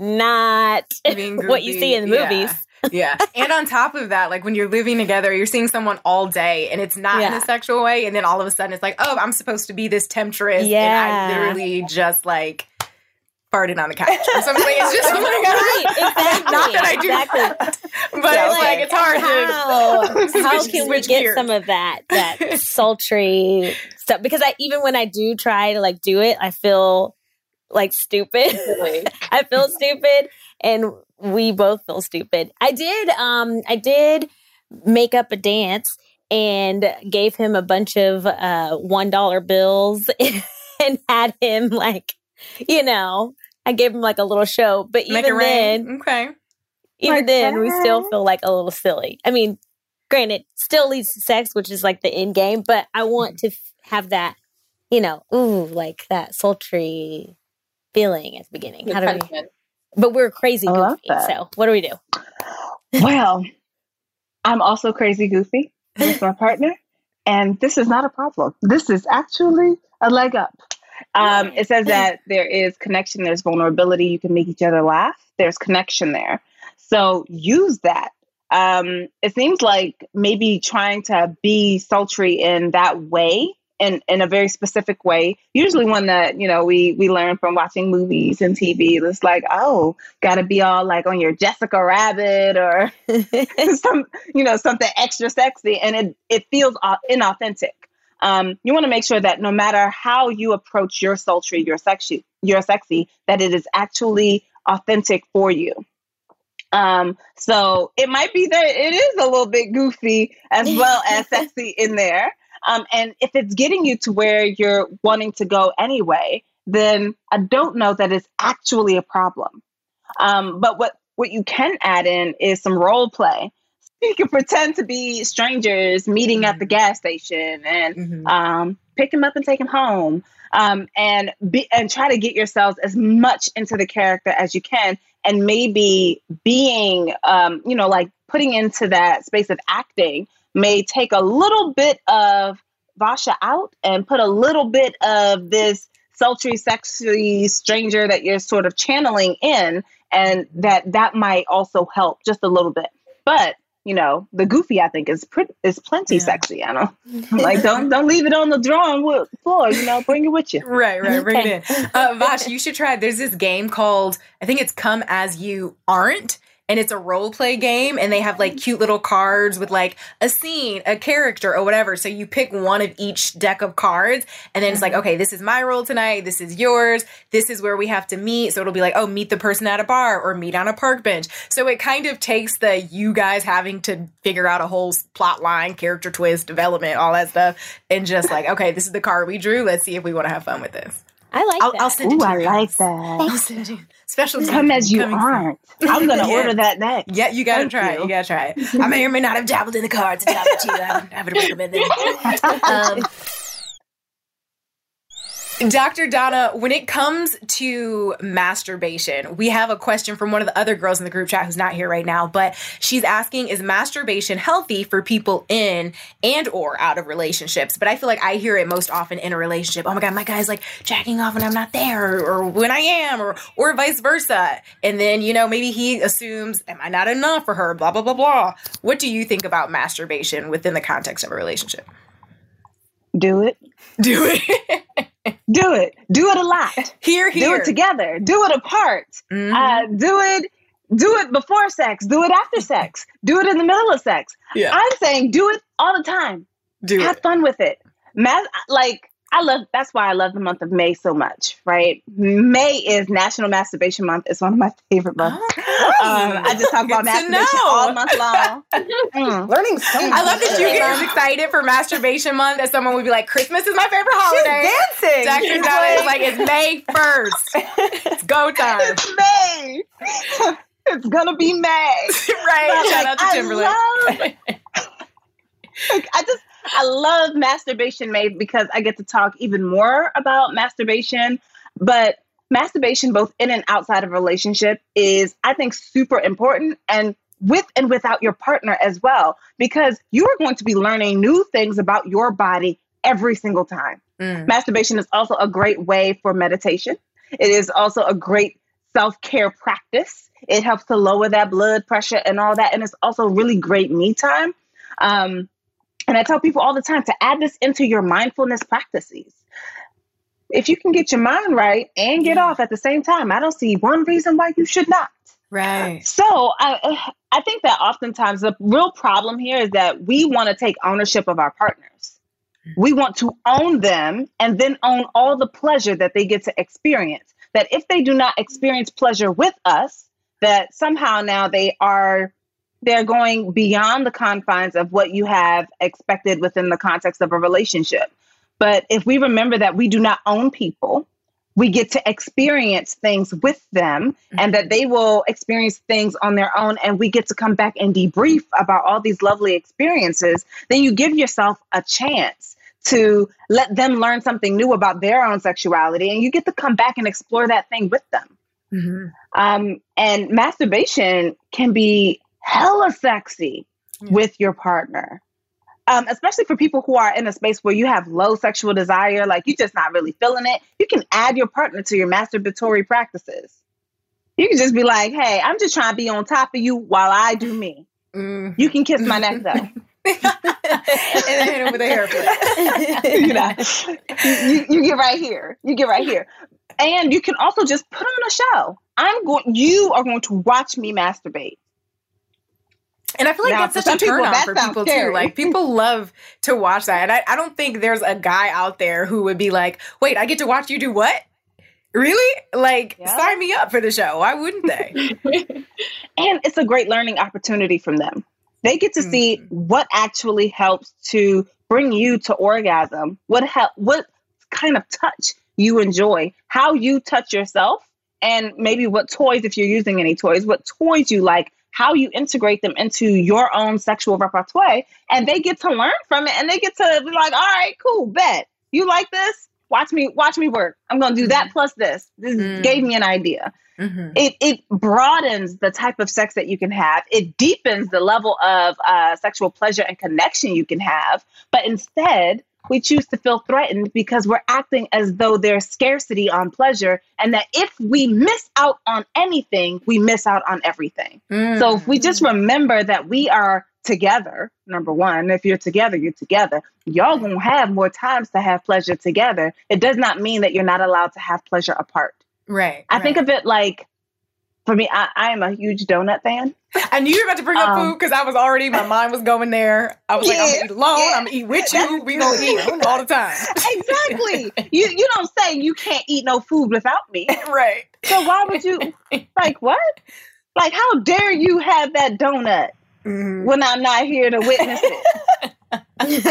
F: not what you see in the movies.
C: Yeah. Yeah. And on top of that, like, when you're living together, you're seeing someone all day and it's not yeah. in a sexual way. And then all of a sudden it's like, oh, I'm supposed to be this temptress.
F: Yeah.
C: And I literally just, like, farted on the couch or something. It's just like,
F: right, exactly.
C: Not that I do
F: exactly.
C: that. But yeah, it's like, it's hard
F: how,
C: to switch,
F: how can we get
C: gears.
F: some of that, that sultry stuff? Because I, even when I do try to, like, do it, I feel like stupid. I feel stupid. And we both feel stupid. I did, um, I did make up a dance and gave him a bunch of uh, one dollar bills and had him, like, you know, I gave him, like, a little show. But
C: Make
F: even then,
C: okay.
F: even
D: like
F: then,
D: that.
F: we still feel, like, a little silly. I mean, granted, still leads to sex, which is, like, the end game. But I want to f- have that, you know, ooh, like that sultry feeling at the beginning. How do we? But we're crazy goofy. So what do we do?
D: Well, I'm also crazy goofy with my partner, and this is not a problem. This is actually a leg up. Um, it says that there is connection, there's vulnerability, you can make each other laugh, there's connection there. So use that. Um, it seems like maybe trying to be sultry in that way, in, in a very specific way, usually one that, you know, we, we learn from watching movies and T V. It's like, oh, gotta be all like on your Jessica Rabbit or some, you know, something extra sexy. And it, it feels inauthentic. Um, you want to make sure that no matter how you approach your sultry, your sexy, your sexy, that it is actually authentic for you. Um, so it might be that it is a little bit goofy as well as sexy in there. Um, and if it's getting you to where you're wanting to go anyway, then I don't know that it's actually a problem. Um, but what, what you can add in is some role play. You can pretend to be strangers meeting at the gas station and mm-hmm. um, pick them up and take them home, um, and be, and try to get yourselves as much into the character as you can. And maybe being, um, you know, like putting into that space of acting may take a little bit of Vasha out and put a little bit of this sultry, sexy stranger that you're sort of channeling in. And that that might also help just a little bit. But you know, the goofy, I think, is pretty, is plenty yeah. sexy. I know, like don't don't leave it on the drawing floor. You know, bring it with you.
C: Right, right, bring it in. Uh, Vash, you should try. There's this game called, I think it's Come As You Aren't, and it's a role play game, and they have like cute little cards with like a scene, a character, or whatever. So you pick one of each deck of cards, and then it's like, okay, this is my role tonight. This is yours. This is where we have to meet. So it'll be like, oh, meet the person at a bar or meet on a park bench. So it kind of takes the you guys having to figure out a whole plot line, character twist, development, all that stuff, and just like, okay, this is the card we drew. Let's see if we want to have fun with this.
F: I like
C: I'll,
F: that.
C: I'll send it
D: Ooh,
C: to
D: I
C: you.
D: like that.
C: I'll send it to you. Special
D: Come as you
C: coming
D: aren't. I'm going to
C: Yeah.
D: order that next.
C: Yeah, you gotta
D: Thank
C: try
D: you.
C: it. You gotta try it. I may or may not have dabbled in the cards and dabbled too. I would, I would recommend it. Um, Doctor Donna, when it comes to masturbation, we have a question from one of the other girls in the group chat who's not here right now, but she's asking, is masturbation healthy for people in and or out of relationships? But I feel like I hear it most often in a relationship. Oh my God, my guy's like jacking off when I'm not there, or, or when I am, or or vice versa. And then, you know, maybe he assumes, am I not enough for her? Blah, blah, blah, blah. What do you think about masturbation within the context of a relationship?
D: Do it.
C: Do it.
D: Do it. Do it a lot.
C: Here, here.
D: Do it together. Do it apart.
C: Mm-hmm.
D: Uh, do it. Do it before sex. Do it after sex. Do it in the middle of sex.
C: Yeah.
D: I'm saying do it all the time.
C: Do
D: Have
C: it.
D: fun with it. Mas- like I love. That's why I love the month of May so much. Right? May is National Masturbation Month. It's one of my favorite months.
C: Oh,
D: Um, I just talk about
C: good to
D: masturbation
C: know.
D: all month long. Mm.
G: Learning so much.
C: I love that you get as excited for Masturbation Month as someone would be like, Christmas is my favorite holiday.
G: She's dancing.
C: Doctor Donna is like, it's May first. It's go time.
D: It's May. It's gonna be May.
C: Right.
D: But,
C: Shout
D: like,
C: out to
D: I
C: Timberlake.
D: love- like, I just I love Masturbation May because I get to talk even more about masturbation. But masturbation, both in and outside of a relationship, is, I think, super important, and with and without your partner as well, because you are going to be learning new things about your body every single time.
C: Mm.
D: Masturbation is also a great way for meditation. It is also a great self-care practice. It helps to lower that blood pressure and all that. And it's also really great me time. Um, and I tell people all the time to add this into your mindfulness practices. If you can get your mind right and get off at the same time, I don't see one reason why you should not.
C: Right.
D: So I, I think that oftentimes the real problem here is that we want to take ownership of our partners. We want to own them and then own all the pleasure that they get to experience. That if they do not experience pleasure with us, that somehow now they are they're going beyond the confines of what you have expected within the context of a relationship. But if we remember that we do not own people, we get to experience things with them, mm-hmm. and that they will experience things on their own, and we get to come back and debrief about all these lovely experiences, then you give yourself a chance to let them learn something new about their own sexuality, and you get to come back and explore that thing with them.
C: Mm-hmm.
D: Um, and masturbation can be hella sexy mm-hmm. with your partner. Um, especially for people who are in a space where you have low sexual desire, like you're just not really feeling it, you can add your partner to your masturbatory practices. You can just be like, hey, I'm just trying to be on top of you while I do me. Mm. You can kiss my neck, though.
C: And then hit him with a haircut.
D: you, know, you, you get right here. You get right here. And you can also just put on a show. I'm going. You are going to watch me masturbate.
C: And I feel like
D: now,
C: that's such a turn on for people scary. too. Like people love to watch that. And I, I don't think there's a guy out there who would be like, wait, I get to watch you do what? Really? Like, yeah. Sign me up for the show. Why wouldn't they?
D: And it's a great learning opportunity from them. They get to mm-hmm. see what actually helps to bring you to orgasm, what help, what kind of touch you enjoy, how you touch yourself, and maybe what toys, if you're using any toys, what toys you like, how you integrate them into your own sexual repertoire, and they get to learn from it, and they get to be like, all right, cool, bet. You like this? Watch me, watch me work. I'm going to do mm-hmm. that plus this. This mm-hmm. gave me an idea. Mm-hmm. It it broadens the type of sex that you can have. It deepens the level of uh, sexual pleasure and connection you can have. But instead, we choose to feel threatened because we're acting as though there's scarcity on pleasure, and that if we miss out on anything, we miss out on everything. Mm. So if we just remember that we are together, number one, if you're together, you're together. Y'all gonna have more times to have pleasure together. It does not mean that you're not allowed to have pleasure apart.
C: Right.
D: I
C: right.
D: think of it like, for me, I, I am a huge donut fan.
C: I knew you were about to bring up
D: Um,
C: food because I was already, my mind was going there. I was like, I'm
D: Yeah,
C: gonna eat alone.
D: yeah.
C: I'm gonna eat with you. We gonna eat all the time.
D: Exactly. You you don't say you can't eat no food without me.
C: Right.
D: So why would you, like, what? Like, how dare you have that donut
C: Mhm.
D: when I'm not here to witness it?
G: I mean,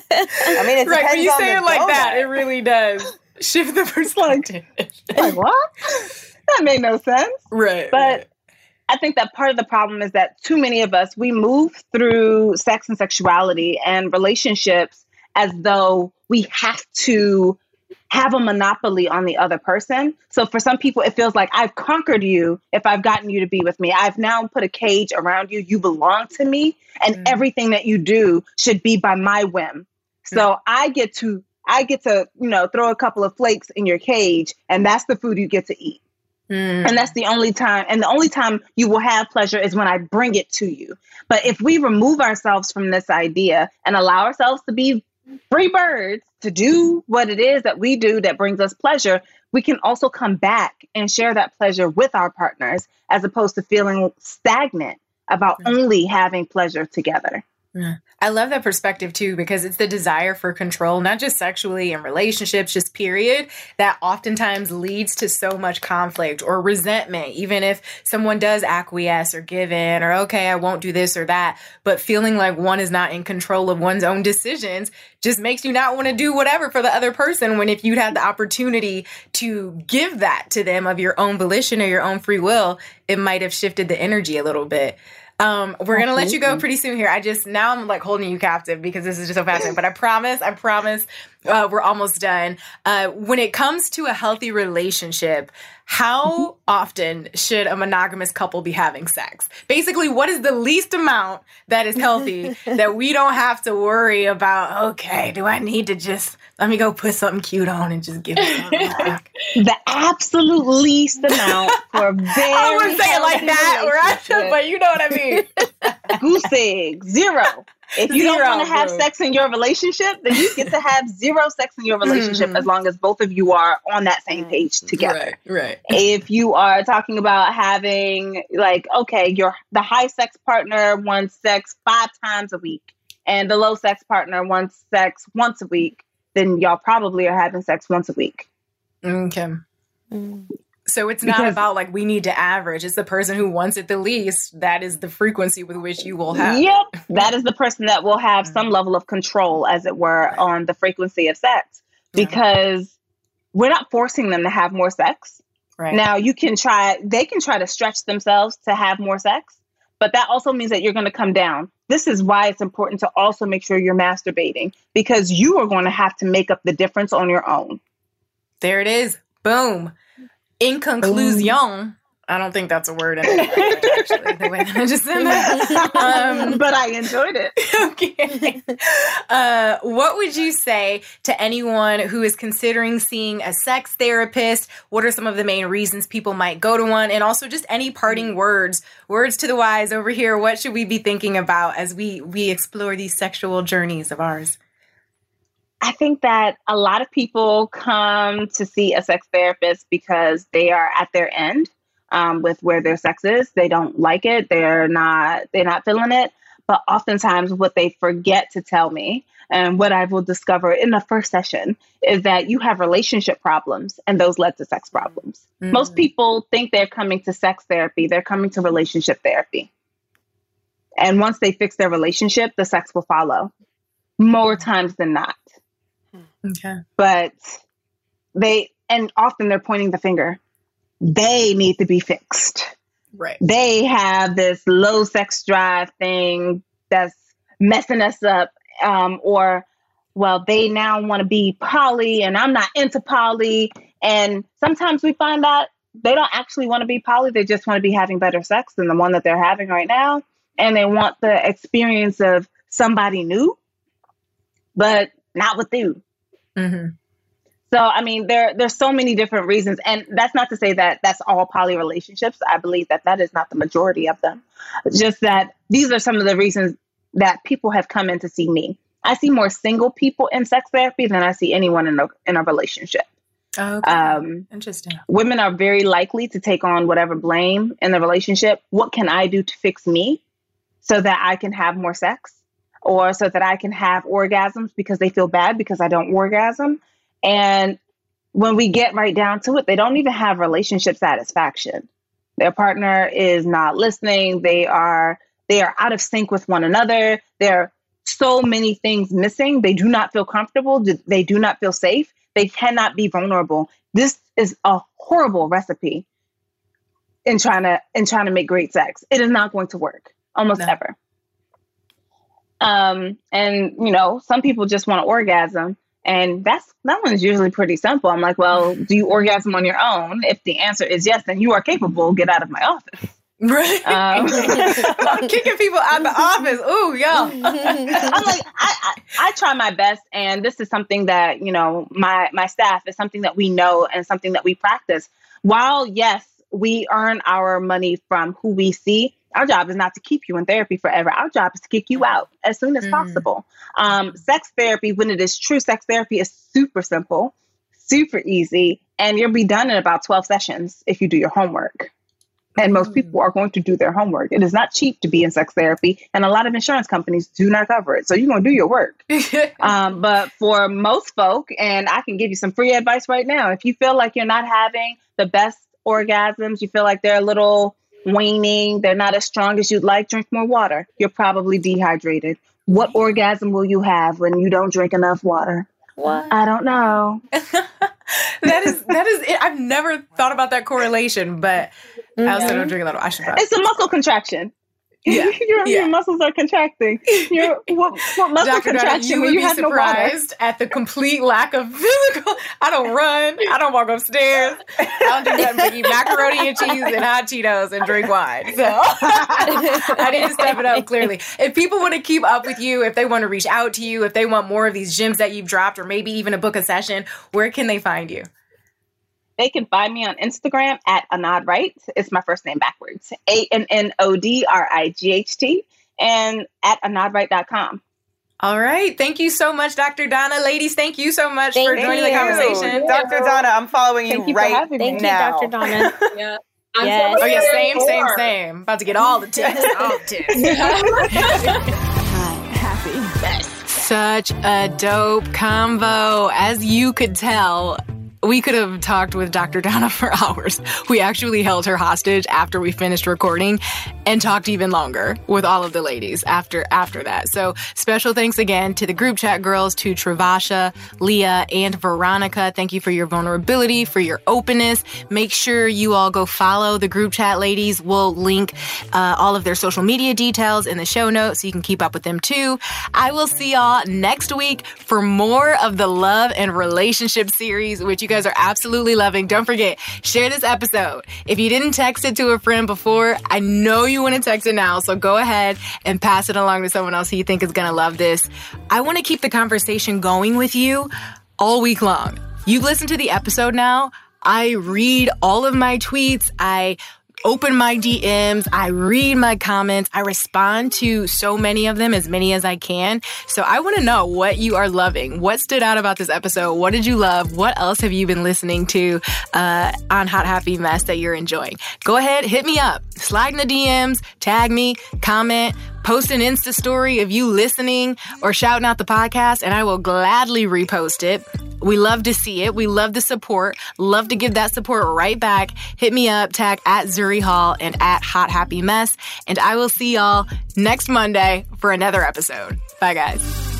G: it
C: Right. When
G: depends
C: you
G: on
C: say
G: the
C: it like that,
G: donut.
C: it really does shift the perspective.
D: Like, what? That made no sense.
C: Right.
D: But
C: right.
D: I think that part of the problem is that too many of us, we move through sex and sexuality and relationships as though we have to have a monopoly on the other person. So for some people, it feels like I've conquered you if I've gotten you to be with me. I've now put a cage around you. You belong to me, and
C: Mm.
D: everything that you do should be by my whim. So I get to, I get to, you know, throw a couple of flakes in your cage, and that's the food you get to eat.
C: Mm.
D: And that's the only time, and the only time you will have pleasure is when I bring it to you. But if we remove ourselves from this idea and allow ourselves to be free birds to do what it is that we do that brings us pleasure, we can also come back and share that pleasure with our partners as opposed to feeling stagnant about only having pleasure together.
C: Yeah. I love that perspective too, because it's the desire for control, not just sexually in relationships, just period, that oftentimes leads to so much conflict or resentment, even if someone does acquiesce or give in or, okay, I won't do this or that. But feeling like one is not in control of one's own decisions just makes you not want to do whatever for the other person, when if you'd had the opportunity to give that to them of your own volition or your own free will, it might have shifted the energy a little bit. Um, we're going to let you go pretty soon here. I just, now I'm like holding you captive because this is just so fascinating, but I promise, I promise, uh, we're almost done. Uh, when it comes to a healthy relationship, how often should a monogamous couple be having sex? Basically, what is the least amount that is healthy that we don't have to worry about, okay, do I need to just, let me go put something cute on and just give it something back?
D: The absolute least amount for a very
C: I wouldn't say it like
D: healthy
C: that, or I should,
D: relationship.
C: but you know what I mean.
D: Goose egg, zero. If you
C: Zero,
D: don't want to have
C: bro.
D: sex in your relationship, then you get to have zero sex in your relationship
C: Mhm.
D: as long as both of you are on that same page together.
C: Right, right.
D: If you are talking about having, like, okay, your the high sex partner wants sex five times a week and the low sex partner wants sex once a week, then y'all probably are having sex once a week.
C: Okay.
F: Mm.
C: So it's not
D: Because-
C: about like we need to average. It's the person who wants it the least. That is the frequency with which you will have.
D: Yep. That is the person that will have some level of control, as it were, on the frequency of sex,
C: Yeah.
D: because we're not forcing them to have more sex.
C: Right.
D: Now, you can try, they can try to stretch themselves to have more sex, but that also means that you're going to come down. This is why it's important to also make sure you're masturbating, because you are going to have to make up the difference on your own.
C: There it is. Boom. In conclusion, I don't think that's a word in it, actually, the way that I just said that. Um,
D: But I enjoyed it.
C: okay. Uh, what would you say to anyone who is considering seeing a sex therapist? What are some of the main reasons people might go to one? And also just any parting words, words to the wise over here. What should we be thinking about as we, we explore these sexual journeys of ours?
D: I think that a lot of people come to see a sex therapist because they are at their end um, with where their sex is. They don't like it. They're not, they're not feeling it. But oftentimes what they forget to tell me, and what I will discover in the first session, is that you have relationship problems, and those led to sex problems.
C: Mm.
D: Most people think they're coming to sex therapy. They're coming to relationship therapy. And once they fix their relationship, the sex will follow more times than not.
C: Okay.
D: But they, and often they're pointing the finger. They need to be fixed.
C: Right.
D: They have this low sex drive thing that's messing us up. Um, or, well, they now want to be poly and I'm not into poly. And sometimes we find out they don't actually want to be poly. They just want to be having better sex than the one that they're having right now. And they want the experience of somebody new, but not with you.
C: Mm-hmm.
D: So, I mean, there there's so many different reasons. And that's not to say that that's all poly relationships. I believe that that is not the majority of them. It's just that these are some of the reasons that people have come in to see me. I see more single people in sex therapy than I see anyone in a, in a relationship.
C: Oh, okay.
D: Um,
C: Interesting.
D: Women are very likely to take on whatever blame in the relationship. What can I do to fix me so that I can have more sex, or so that I can have orgasms because they feel bad because I don't orgasm? And when we get right down to it, they don't even have relationship satisfaction. Their partner is not listening. They are they are out of sync with one another. There are so many things missing. They do not feel comfortable. They do not feel safe. They cannot be vulnerable. This is a horrible recipe in trying to in trying to make great sex. It is not going to work almost
C: No.
D: ever. Um, and you know, some people just want to orgasm. And that's that one's usually pretty simple. I'm like, well, do you orgasm on your own? If the answer is yes, then you are capable. Get out of my office.
C: Right.
D: Um,
C: I'm kicking people out of the office. Ooh, yeah.
D: I'm like, I, I, I try my best. And this is something that, you know, my, my staff is something that we know and something that we practice. While, yes, we earn our money from who we see, our job is not to keep you in therapy forever. Our job is to kick you out as soon as mm. possible. Um, sex therapy, when it is true sex therapy, is super simple, super easy, and you'll be done in about twelve sessions if you do your homework. And most people are going to do their homework. It is not cheap to be in sex therapy, and a lot of insurance companies do not cover it. So you're going to do your work. um, but for most folk, and I can give you some free advice right now, if you feel like you're not having the best orgasms, you feel like they're a little waning, they're not as strong as you'd like, drink more water. You're probably dehydrated. What orgasm will you have when you don't drink enough water?
F: What?
D: I don't know.
C: that is that is it. I've never thought about that correlation, but mm-hmm. I also don't drink a lot of. I should probably.
D: It's a muscle contraction.
C: Yeah.
D: your,
C: yeah.
D: your muscles are contracting. Your what, what muscle
C: Doctor
D: contraction?
C: Donna, you
D: when
C: would
D: you
C: be
D: have
C: surprised
D: no
C: at the complete lack of physical. I don't run. I don't walk upstairs. I don't do nothing but eat macaroni and cheese and hot Cheetos and drink wine. So I need to step it up clearly. If people want to keep up with you, if they want to reach out to you, if they want more of these gems that you've dropped, or maybe even a book a session, where can they find you?
D: They can find me on Instagram at Anod Wright. It's my first name backwards. A N N O D R I G H T. And at anod wright dot com.
C: All right. Thank you so much, Doctor Donna. Ladies, thank you so much
F: thank
C: for joining
B: you.
C: the conversation.
B: Doctor Donna, I'm following you,
D: you
B: right
D: me.
F: Thank
B: now.
F: you, Doctor Donna.
E: Yeah. I'm
F: Yes.
E: so
C: Oh, yeah, same,
E: more.
C: same, same. About to get all the tips. All the tips.
A: Happy best. Such a dope combo. As you could tell, we could have talked with Doctor Donna for hours. We actually held her hostage after we finished recording and talked even longer with all of the ladies after after that. So special thanks again to the group chat girls, to Travasha, Leah, and Veronica. Thank you for your vulnerability, for your openness. Make sure you all go follow the group chat ladies. We'll link uh, all of their social media details in the show notes so you can keep up with them too. I will see y'all next week for more of the love and relationship series, which you guys are absolutely loving. Don't forget, share this episode. If you didn't text it to a friend before, I know you want to text it now, so go ahead and pass it along to someone else who you think is going to love this. I want to keep the conversation going with you all week long. You've listened to the episode now. I read all of my tweets. I open my D Ms. I read my comments. I respond to so many of them, as many as I can. So I want to know what you are loving. What stood out about this episode? What did you love? What else have you been listening to uh, on Hot Happy Mess that you're enjoying? Go ahead, hit me up. Slide in the D Ms, tag me, comment, post an Insta story of you listening or shouting out the podcast, and I will gladly repost it. We love to see it. We love the support. Love to give that support right back. Hit me up, tag at Zuri Hall and at Hot Happy Mess. And I will see y'all next Monday for another episode. Bye, guys.